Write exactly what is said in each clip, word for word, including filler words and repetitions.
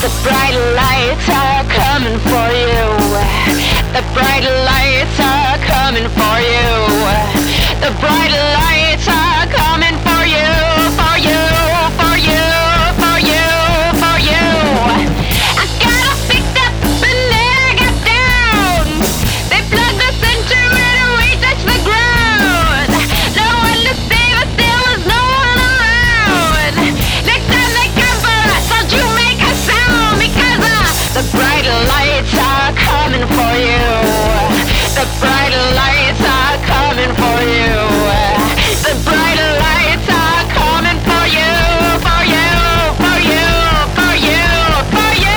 The bright lights are coming for you. The bright lights are coming for you. The bright lights are coming for you, for you, for you, for you, for you. I got us picked up and then I got down. They plugged us into it and we touched the ground. No one to save us, there was no one around. Next time they come for us, don't you make a sound, because uh, the bright lights are coming for you. The bright lights are coming for you. The bright lights are coming for you, for you, for you, for you, for you.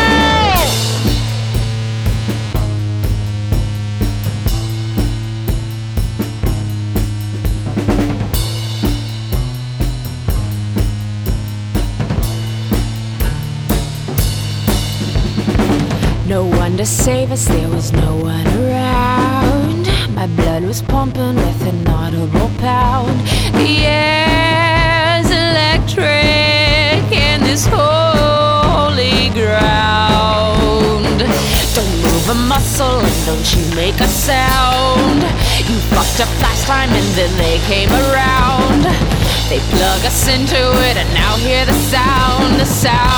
No one to save us, there was no one around. My blood was pumping with an audible pound. The air's electric in this holy ground. Don't move a muscle and don't you make a sound. You fucked up last time and then they came around. They plug us into it and now hear the sound, the sound.